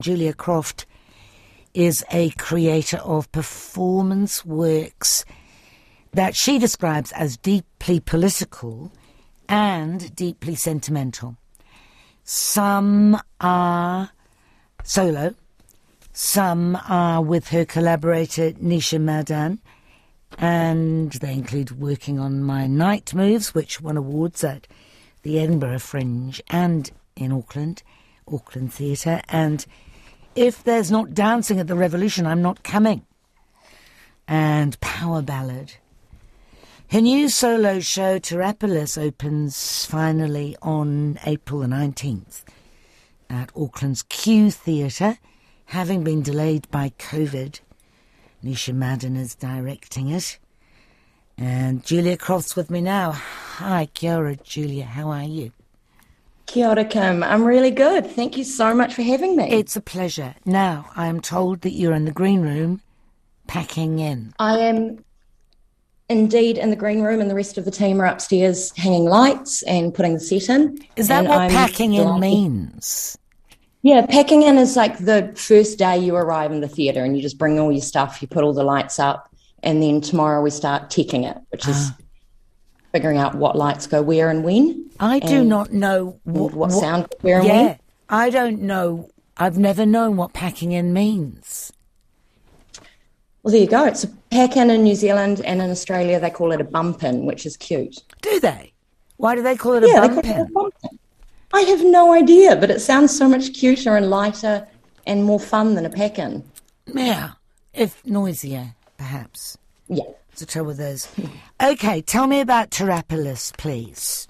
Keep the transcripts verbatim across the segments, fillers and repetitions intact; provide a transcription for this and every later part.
Julia Croft is a creator of performance works that she describes as deeply political and deeply sentimental. Some are solo, some are with her collaborator Nisha Madan, and they include working on My Night Moves, which won awards at the Edinburgh Fringe and in Auckland, Auckland Theatre, and If There's Not Dancing at the Revolution, I'm Not Coming, and Power Ballad. Her new solo show, Terapolis, opens finally on April the nineteenth at Auckland's Q Theatre, having been delayed by COVID. Nisha Madden is directing it. And Julia Croft's with me now. Hi, kia ora, Julia. How are you? Kia ora, Kim. I'm really good. Thank you so much for having me. It's a pleasure. Now, I am told that you're in the green room packing in. I am indeed in the green room, and the rest of the team are upstairs hanging lights and putting the set in. Is that and what I'm packing in delighted. means? Yeah, packing in is like the first day you arrive in the theatre and you just bring all your stuff, you put all the lights up, and then tomorrow we start teching it, which is Ah. figuring out what lights go where and when. I do and not know What, what, what sound goes where and yeah, when. I don't know. I've never known what packing in means. Well, there you go. It's a pack-in in New Zealand, and in Australia they call it a bump-in, which is cute. Do they? Why do they call it a Yeah, they bump call it in? a bump-in. I have no idea, but it sounds so much cuter and lighter and more fun than a pack-in. Yeah, if noisier, perhaps. Yeah. It's the trouble with those. Okay, tell me about Terapolis, please.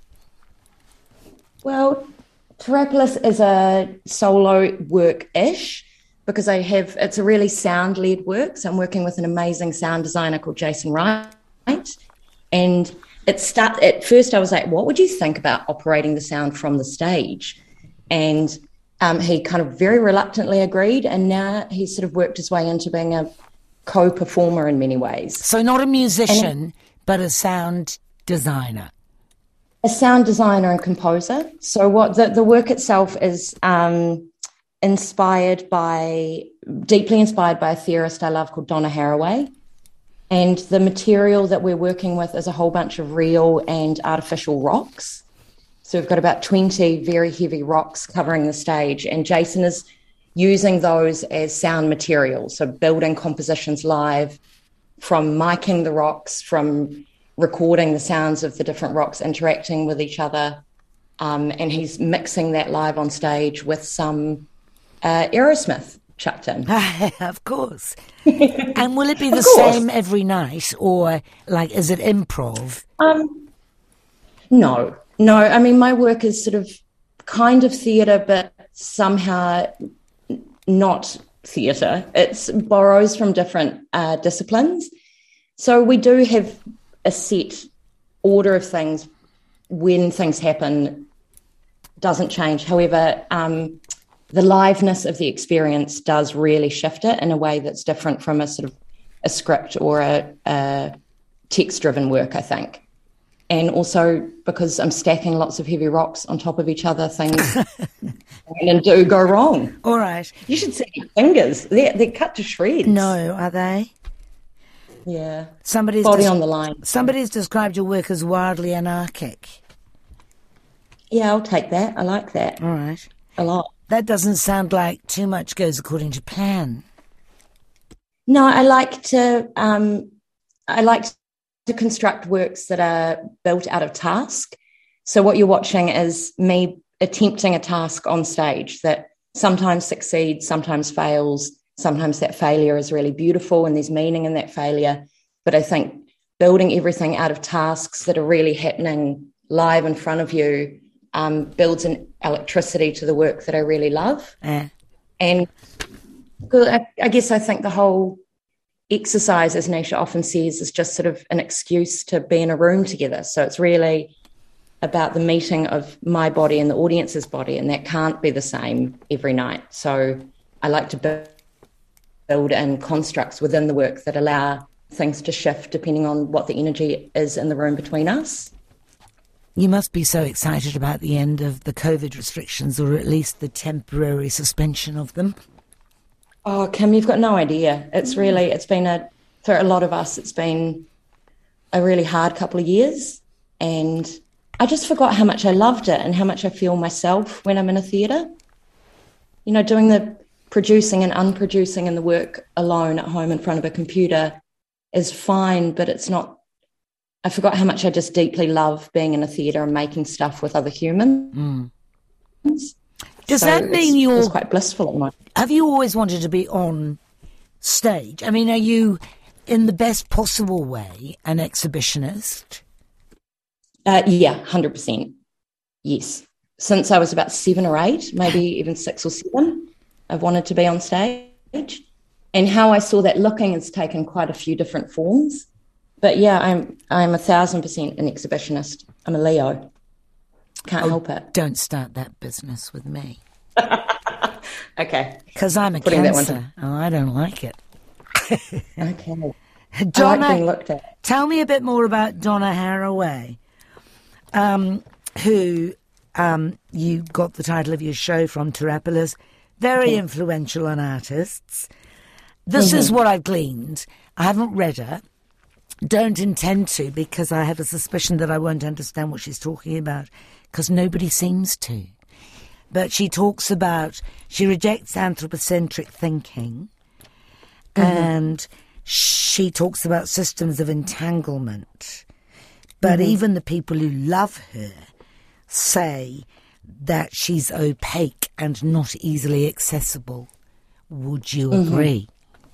Well, Terapolis is a solo work-ish because I have, it's a really sound-led work. So I'm working with an amazing sound designer called Jason Wright. And it start, at first I was like, what would you think about operating the sound from the stage? And um, he kind of very reluctantly agreed. And now he's sort of worked his way into being a co-performer in many ways. So not a musician, but a sound designer. A sound designer and composer. So what the, the work itself is um, inspired by, deeply inspired by a theorist I love called Donna Haraway. And the material that we're working with is a whole bunch of real and artificial rocks. So we've got about twenty very heavy rocks covering the stage, and Jason is using those as sound material. So building compositions live, from miking the rocks, from recording the sounds of the different rocks interacting with each other. Um, and he's mixing that live on stage with some uh, Aerosmith chucked in. Of course. And will it be the Of course. same every night, or like is it improv? Um, no, no. I mean, my work is sort of kind of theatre, but somehow not theatre. It's borrows from different uh, disciplines. So we do have a set order of things when things happen, doesn't change. However, um, the liveness of the experience does really shift it in a way that's different from a sort of a script or a, a text-driven work, I think. And also because I'm stacking lots of heavy rocks on top of each other, things and do go wrong. All right. You should see your fingers. They're, they're cut to shreds. No, are they? Yeah. Somebody's Body des- on the line. Somebody's described your work as wildly anarchic. Yeah, I'll take that. I like that All right. a lot. That doesn't sound like too much goes according to plan. No, I like to um, I like to construct works that are built out of task. So what you're watching is me attempting a task on stage that sometimes succeeds, sometimes fails. Sometimes that failure is really beautiful and there's meaning in that failure. But I think building everything out of tasks that are really happening live in front of you um, builds an electricity to the work that I really love. Eh. And I, I guess I think the whole exercise, as Nisha often says, is just sort of an excuse to be in a room together. So it's really about the meeting of my body and the audience's body, and that can't be the same every night. So I like to build build in constructs within the work that allow things to shift depending on what the energy is in the room between us. You must be so excited about the end of the COVID restrictions, or at least the temporary suspension of them. Oh, Kim, you've got no idea. It's really, it's been a, for a lot of us, it's been a really hard couple of years. And I just forgot how much I loved it and how much I feel myself when I'm in a theatre. You know, doing the producing and unproducing and the work alone at home in front of a computer is fine, but it's not, I forgot how much I just deeply love being in a theatre and making stuff with other humans. Mm. Does so that mean it's, you're... it's quite blissful at the moment. Have you always wanted to be on stage? I mean, are you, in the best possible way, an exhibitionist? Uh, yeah, one hundred percent. Yes. Since I was about seven or eight, maybe even six or seven, I've wanted to be on stage. And how I saw that looking has taken quite a few different forms. But yeah, I'm I'm a thousand percent an exhibitionist. I'm a Leo. Can't oh, help it. Don't start that business with me. Okay. Because I'm a Putting Cancer. Oh, I don't like it. Okay. Donna, I like being looked at. Tell me a bit more about Donna Haraway, um, who um, you got the title of your show from, Terapolis. Very okay. influential on artists. This mm-hmm. is what I've gleaned. I haven't read her. Don't intend to, because I have a suspicion that I won't understand what she's talking about, because nobody seems to. But she talks about, she rejects anthropocentric thinking, mm-hmm. and she talks about systems of entanglement. But mm-hmm. even the people who love her say that she's opaque and not easily accessible. Would you mm-hmm. agree?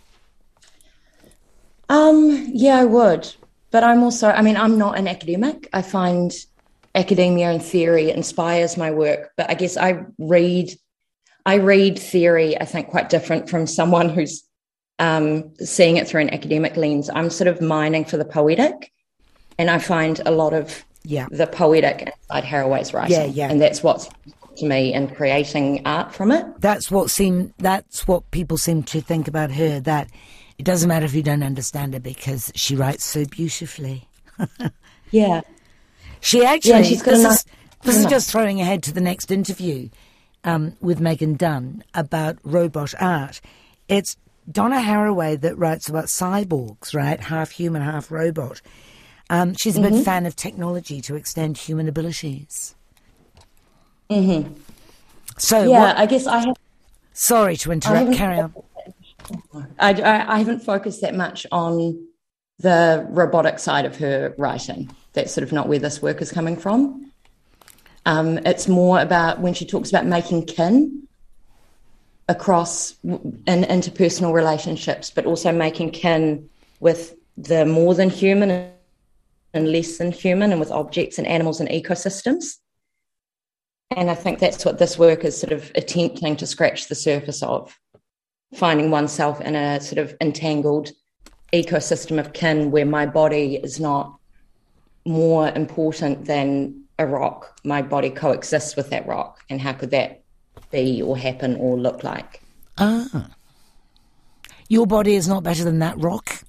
Um, yeah, I would. But I'm also, I mean, I'm not an academic. I find academia and theory inspires my work. But I guess I read, I read theory, I think, quite different from someone who's um, seeing it through an academic lens. I'm sort of mining for the poetic. And I find a lot of yeah. the poetic inside Haraway's writing. Yeah, yeah. And that's what's to me in creating art from it. That's what seem, that's what people seem to think about her, that it doesn't matter if you don't understand her because she writes so beautifully. yeah. She actually, yeah, she's got this, enough, is, this is enough. just throwing ahead to the next interview um, with Megan Dunn about robot art. It's Donna Haraway that writes about cyborgs, right? Half human, half robot. Um, she's a mm-hmm. big fan of technology to extend human abilities. Mm-hmm. So yeah, what, I guess I have... Sorry to interrupt, carry on. I, I, I haven't focused that much on the robotic side of her writing. That's sort of not where this work is coming from. Um, it's more about when she talks about making kin across in interpersonal relationships, but also making kin with the more than human and less than human, and with objects and animals and ecosystems. And I think that's what this work is sort of attempting to scratch the surface of, finding oneself in a sort of entangled ecosystem of kin where my body is not more important than a rock. My body coexists with that rock. And how could that be or happen or look like? Ah. Your body is not better than that rock?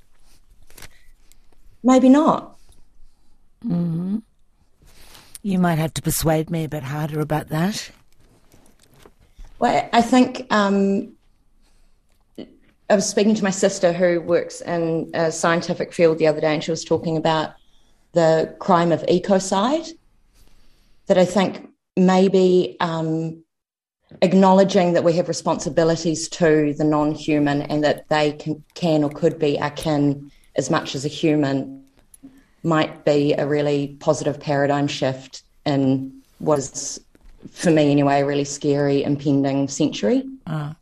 Maybe not. Mm-hmm. You might have to persuade me a bit harder about that. Well, I think um, I was speaking to my sister who works in a scientific field the other day, and she was talking about the crime of ecocide, that I think maybe um, acknowledging that we have responsibilities to the non-human and that they can, can or could be our kin as much as a human might be a really positive paradigm shift in what is, for me anyway, a really scary impending century. Uh.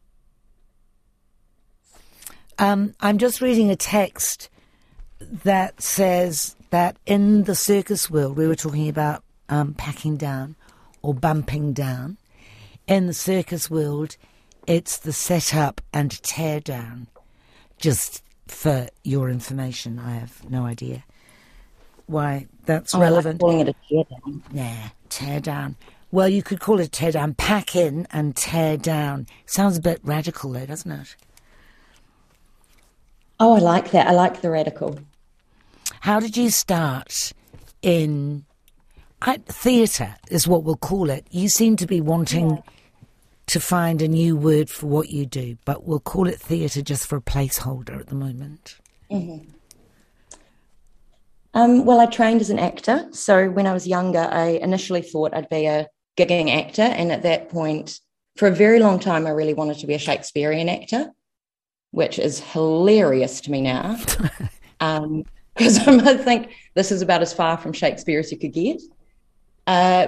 Um, I'm just reading a text that says that in the circus world, we were talking about um, packing down or bumping down. In the circus world, it's the set up and tear down. Just for your information, I have no idea why that's oh, relevant. I'm calling it a tear down. Yeah, tear down. Well, you could call it tear down. Pack in and tear down. Sounds a bit radical though, doesn't it? Oh, I like that. I like the radical. How did you start in I, theatre is what we'll call it. You seem to be wanting yeah. to find a new word for what you do, but we'll call it theatre just for a placeholder at the moment. Mm-hmm. Um, well, I trained as an actor. So when I was younger, I initially thought I'd be a gigging actor. And at that point, for a very long time, I really wanted to be a Shakespearean actor, which is hilarious to me now. um, because I think this is about as far from Shakespeare as you could get. Uh,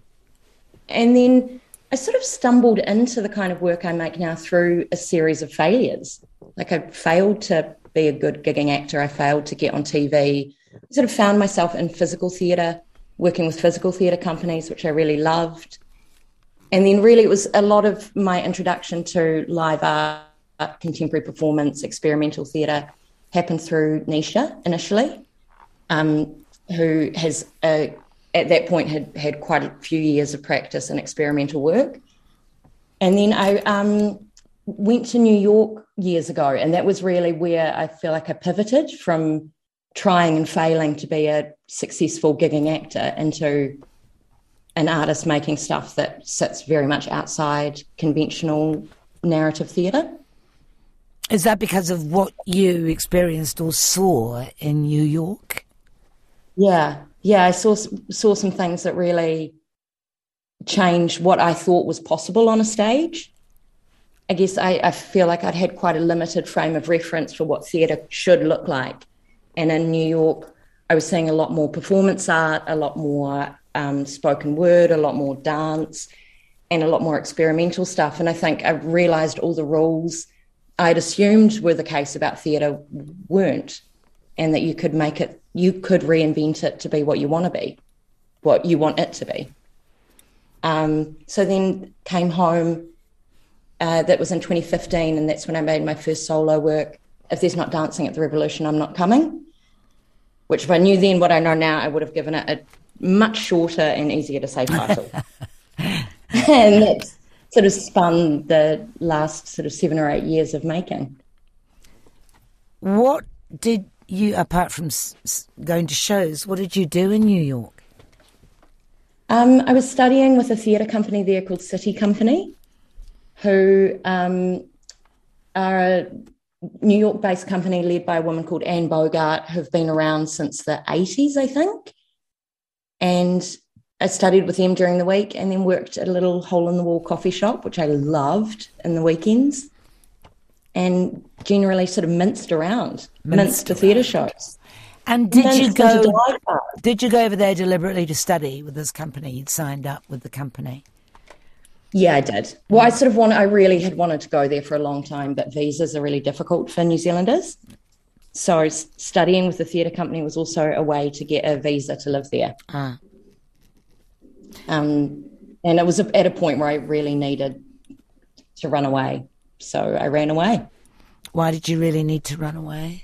and then I sort of stumbled into the kind of work I make now through a series of failures. Like, I failed to be a good gigging actor. I failed to get on T V. I sort of found myself in physical theatre, working with physical theatre companies, which I really loved. And then really it was a lot of my introduction to live art, contemporary performance, experimental theatre happened through Nisha initially, um, who has, uh, at that point, had had quite a few years of practice in experimental work. And then I um, went to New York years ago, and that was really where I feel like I pivoted from trying and failing to be a successful gigging actor into an artist making stuff that sits very much outside conventional narrative theatre. Is that because of what you experienced or saw in New York? Yeah, yeah, I saw saw some things that really changed what I thought was possible on a stage. I guess I, I feel like I'd had quite a limited frame of reference for what theatre should look like. And in New York, I was seeing a lot more performance art, a lot more um, spoken word, a lot more dance, and a lot more experimental stuff. And I think I realised all the rules I'd assumed were the case about theatre weren't, and that you could make it, you could reinvent it to be what you want to be, what you want it to be. Um, so then came home, uh, that was in twenty fifteen, and that's when I made my first solo work. If there's not dancing at the Revolution, I'm not coming, which if I knew then what I know now, I would have given it a much shorter and easier to say title. And that's sort of spun the last sort of seven or eight years of making. What did you, apart from s- s- going to shows, what did you do in New York? Um, I was studying with a theatre company there called City Company, who um, are a New York-based company led by a woman called Anne Bogart, who've been around since the eighties, I think. And I studied with them during the week and then worked at a little hole-in-the-wall coffee shop, which I loved in the weekends, and generally sort of minced around, minced, minced to theatre shows. And did you go? Did you go over there deliberately to study with this company? You'd signed up with the company. Yeah, I did. Well, I sort of want. I really had wanted to go there for a long time, but visas are really difficult for New Zealanders. So studying with the theatre company was also a way to get a visa to live there. Ah. Um, and it was at a point where I really needed to run away. So I ran away. Why did you really need to run away?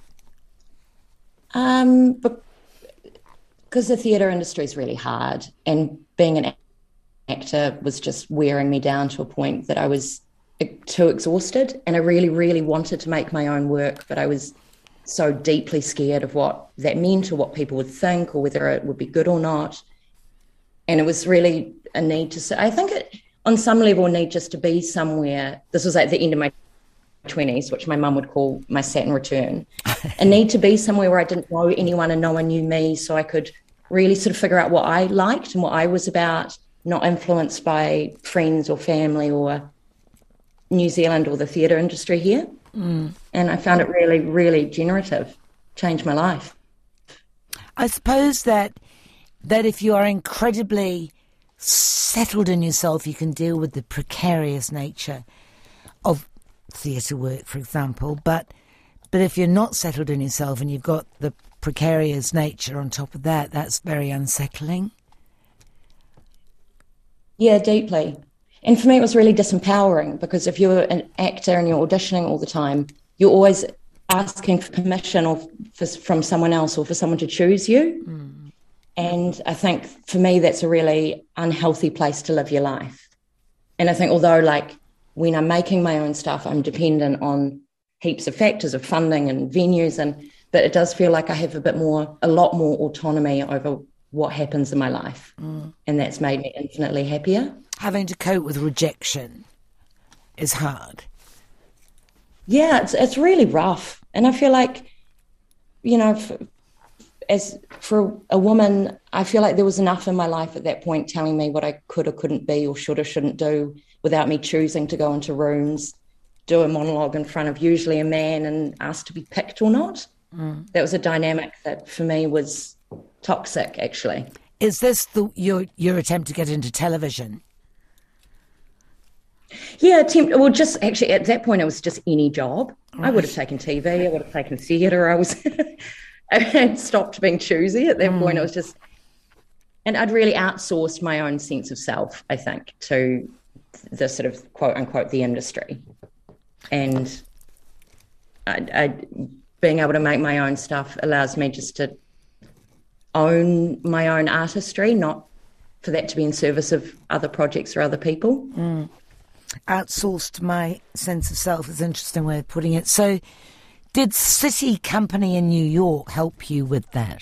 Um, but because the theatre industry is really hard, and being an actor was just wearing me down to a point that I was too exhausted, and I really, really wanted to make my own work, but I was so deeply scared of what that meant or what people would think or whether it would be good or not. And it was really a need to, I think it, on some level, a need just to be somewhere. This was at the end of my twenties, which my mum would call my Saturn return. A need to be somewhere where I didn't know anyone and no one knew me, so I could really sort of figure out what I liked and what I was about, not influenced by friends or family or New Zealand or the theatre industry here. Mm. And I found it really, really generative, changed my life. I suppose that that if you are incredibly settled in yourself, you can deal with the precarious nature of theatre work, for example. But but if you're not settled in yourself and you've got the precarious nature on top of that, that's very unsettling. Yeah, deeply. And for me, it was really disempowering, because if you're an actor and you're auditioning all the time, you're always asking for permission or for, from someone else or for someone to choose you. Mm. And I think for me, that's a really unhealthy place to live your life. And I think although, like, when I'm making my own stuff, I'm dependent on heaps of factors of funding and venues, and but it does feel like I have a bit more, a lot more autonomy over what happens in my life. Mm. And that's made me infinitely happier. having to cope with rejection is hard. Yeah, it's it's really rough. And I feel like, you know, for, as for a woman, I feel like there was enough in my life at that point telling me what I could or couldn't be or should or shouldn't do without me choosing to go into rooms, do a monologue in front of usually a man and ask to be picked or not. Mm. That was a dynamic that for me was toxic, actually. Is this the, your your attempt to get into television? Yeah, attempt. Well, just actually at that point, it was just any job. Right. I would have taken T V. I would have taken theatre. I was, I had stopped being choosy at that mm. point. It was just, and I'd really outsourced my own sense of self, I think, to the sort of quote unquote the industry, and I, I being able to make my own stuff allows me just to own my own artistry, not for that to be in service of other projects or other people. Mm. Outsourced my sense of self is an interesting way of putting it. So did City Company in New York help you with that?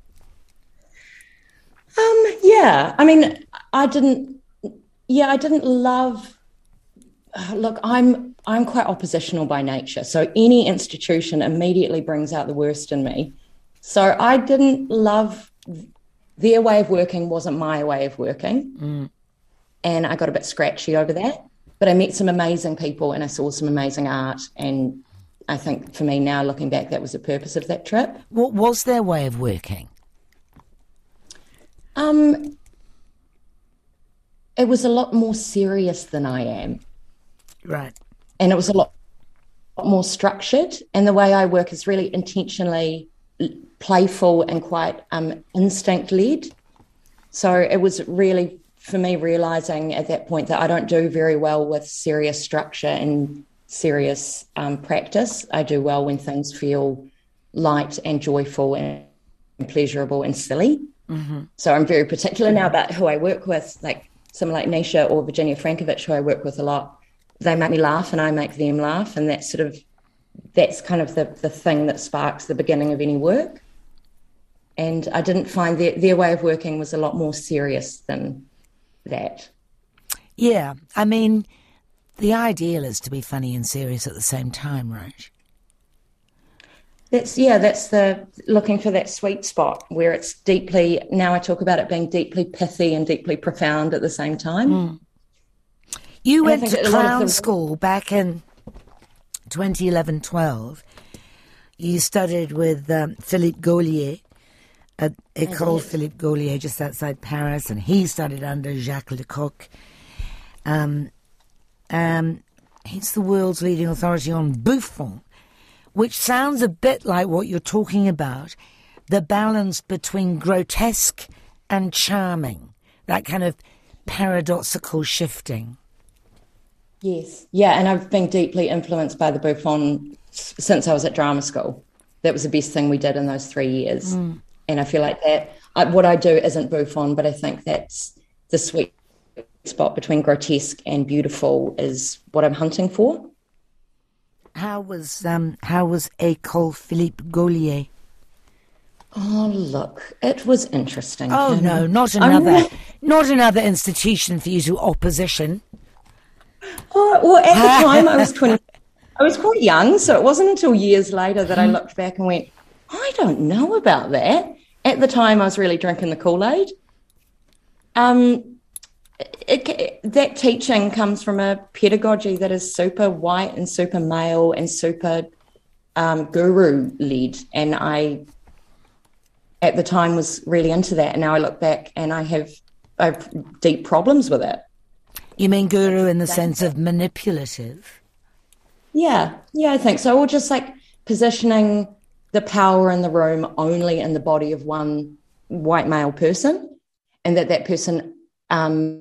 Um, yeah. I mean, I didn't, yeah, I didn't love, uh, look, I'm, I'm quite oppositional by nature. So any institution immediately brings out the worst in me. So I didn't love, their way of working wasn't my way of working. Mm. And I got a bit scratchy over that. But I met some amazing people and I saw some amazing art. And I think for me now, looking back, that was the purpose of that trip. What was their way of working? Um, it was a lot more serious than I am. Right. And it was a lot, lot more structured. And the way I work is really intentionally playful and quite um, instinct-led. So it was really, for me, realising at that point that I don't do very well with serious structure and serious um, practice. I do well when things feel light and joyful and pleasurable and silly. Mm-hmm. So I'm very particular now about who I work with, like someone like Nisha or Virginia Frankovich, who I work with a lot. They make me laugh and I make them laugh, and that's sort of, that's kind of the, the thing that sparks the beginning of any work. And I didn't find their, their way of working was a lot more serious than that. Yeah, I mean, the ideal is to be funny and serious at the same time, right? That's, yeah, that's the, looking for that sweet spot where it's deeply, now I talk about it being deeply pithy and deeply profound at the same time. Mm. You and went to clown the... school back in twenty eleven twelve. You studied with um, Philippe Gaulier at École Philippe Gaulier just outside Paris, and he studied under Jacques Lecoq. Um, um, he's the world's leading authority on Buffon, which sounds a bit like what you're talking about, the balance between grotesque and charming, that kind of paradoxical shifting. Yes, yeah, and I've been deeply influenced by the Buffon since I was at drama school. That was the best thing we did in those three years. Mm. And I feel like that, I, what I do isn't Buffon, but I think that's the sweet spot between grotesque and beautiful is what I'm hunting for. How was um how was École Philippe Gaulier? Oh look, it was interesting. Oh no, not another really... not another institution for you to opposition. Oh well, at the time I was twenty. I was quite young, so it wasn't until years later that I looked back and went, I don't know about that. At the time, I was really drinking the Kool-Aid. Um, it, it, that teaching comes from a pedagogy that is super white and super male and super um, guru-led. And I, at the time, was really into that. And now I look back and I have, I have deep problems with it. You mean guru in the sense of manipulative? Yeah, yeah, I think so. Or just like positioning the power in the room only in the body of one white male person, and that that person um,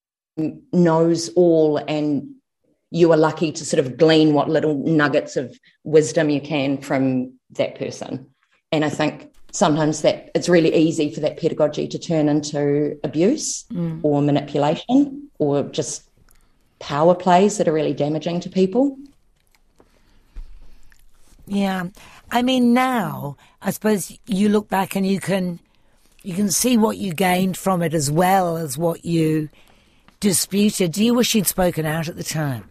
knows all, and you are lucky to sort of glean what little nuggets of wisdom you can from that person. And I think sometimes that it's really easy for that pedagogy to turn into abuse mm. or manipulation or just power plays that are really damaging to people. Yeah. I mean, now, I suppose you look back and you can you can see what you gained from it as well as what you disputed. Do you wish you'd spoken out at the time?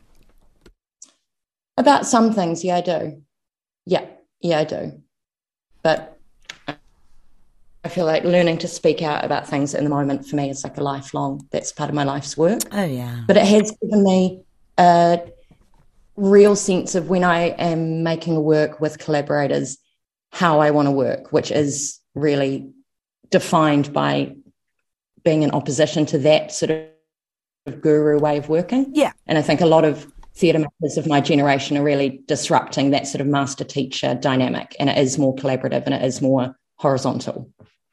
About some things, yeah, I do. Yeah, yeah, I do. But I feel like learning to speak out about things in the moment for me is like a lifelong, that's part of my life's work. Oh, yeah. But it has given me a real sense of when I am making a work with collaborators, how I want to work, which is really defined by being in opposition to that sort of guru way of working. Yeah. And I think a lot of theatre makers of my generation are really disrupting that sort of master-teacher dynamic, and it is more collaborative and it is more horizontal.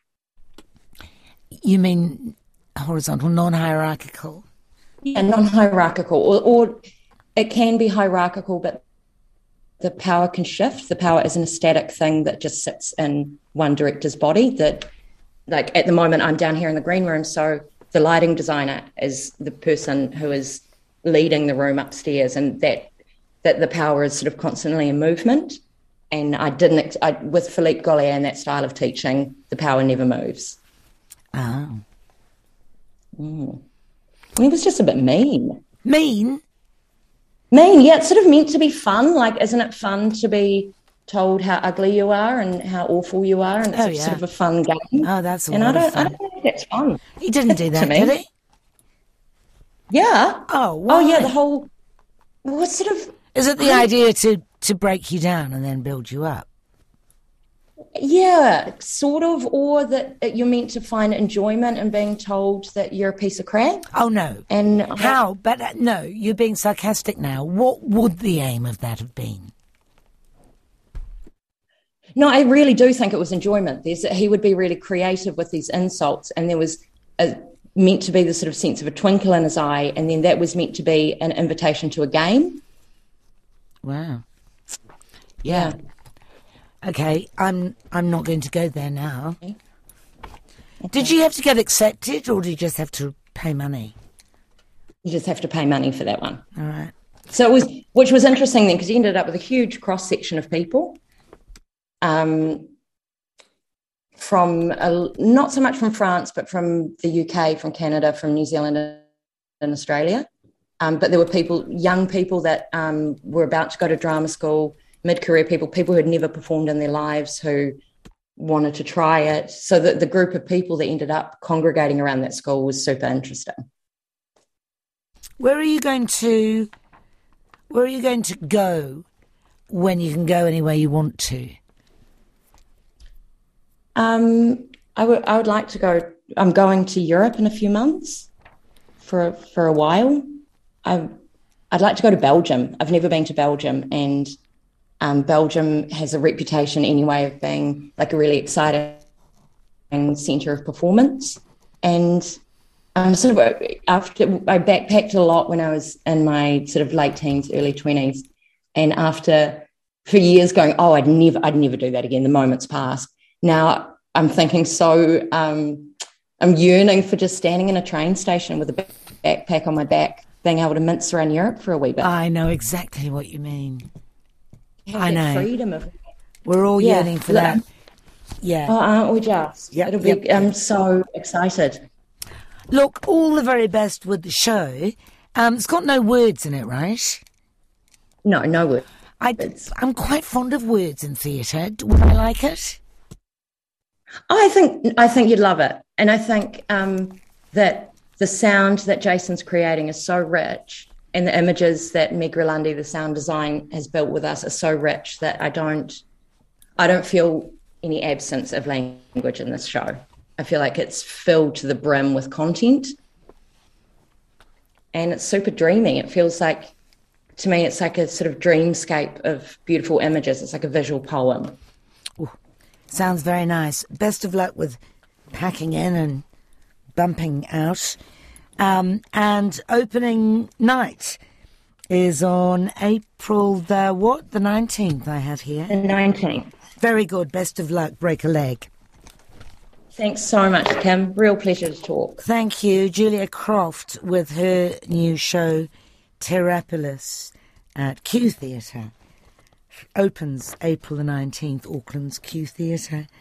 You mean horizontal, non-hierarchical? Yeah, non-hierarchical, or, or it can be hierarchical, but the power can shift. The power isn't a static thing that just sits in one director's body. That, like at the moment, I'm down here in the green room, so the lighting designer is the person who is leading the room upstairs, and that that the power is sort of constantly in movement. And I didn't, I, with Philippe Gaulier and that style of teaching, the power never moves. Oh. Mm. It was just a bit mean. Mean? Mean, yeah, it's sort of meant to be fun. Like, isn't it fun to be told how ugly you are and how awful you are? And it's Oh, a yeah. sort of a fun game. Oh, that's a And I lot of don't, I fun. don't think that's fun. He didn't do that, To me. did he? Yeah. Oh, why? Oh, yeah, the whole, what sort of, Is it the idea to, to break you down and then build you up? yeah, sort of, or that you're meant to find enjoyment in being told that you're a piece of crap. Oh, no. And How? But uh, no, you're being sarcastic now. What would the aim of that have been? No, I really do think it was enjoyment. There's, he would be really creative with these insults, and there was a, meant to be the sort of sense of a twinkle in his eye, and then that was meant to be an invitation to a game. Wow. Yeah. Okay, I'm I'm not going to go there now. Okay. Did you have to get accepted, or did you just have to pay money? You just have to pay money for that one. All right. So it was, which was interesting then, because he ended up with a huge cross section of people, um, from a, not so much from France, but from the U K, from Canada, from New Zealand, and Australia. Um, but there were people, young people that um, were about to go to drama school, mid-career people, people who had never performed in their lives, who wanted to try it. So the, the group of people that ended up congregating around that school was super interesting. Where are you going to? Where are you going to go when you can go anywhere you want to? Um, I would I would like to go. I'm going to Europe in a few months for for a while. I I'd like to go to Belgium. I've never been to Belgium, and um, Belgium has a reputation anyway of being like a really exciting centre of performance. And I'm sort of after I backpacked a lot when I was in my sort of late teens, early twenties, and after for years going, oh, I'd never I'd never do that again. The moment's passed. Now I'm thinking so. Um, I'm yearning for just standing in a train station with a backpack on my back, being able to mince around Europe for a wee bit. I know exactly what you mean. Have I that know. freedom of. We're all Yeah. yearning for Look, that. Yeah. Oh, aren't we just? Yep, It'll be. yep, I'm yep. so excited. Look, all the very best with the show. Um, it's got no words in it, right? No, no word. I, I'm quite fond of words in theatre. Would I like it? I think I think you'd love it, and I think um, that the sound that Jason's creating is so rich, and the images that Meg Rolandi, the sound design, has built with us are so rich that I don't, I don't feel any absence of language in this show. I feel like it's filled to the brim with content, and it's super dreamy. It feels like, to me, it's like a sort of dreamscape of beautiful images. It's like a visual poem. Sounds very nice. Best of luck with packing in and bumping out. Um, and opening night is on April the what? The nineteenth I had here. The nineteenth. Very good. Best of luck. Break a leg. Thanks so much, Kim. Real pleasure to talk. Thank you. Julia Croft with her new show, Terrapolis, at Q Theatre. Opens April the nineteenth, Auckland's Q Theatre.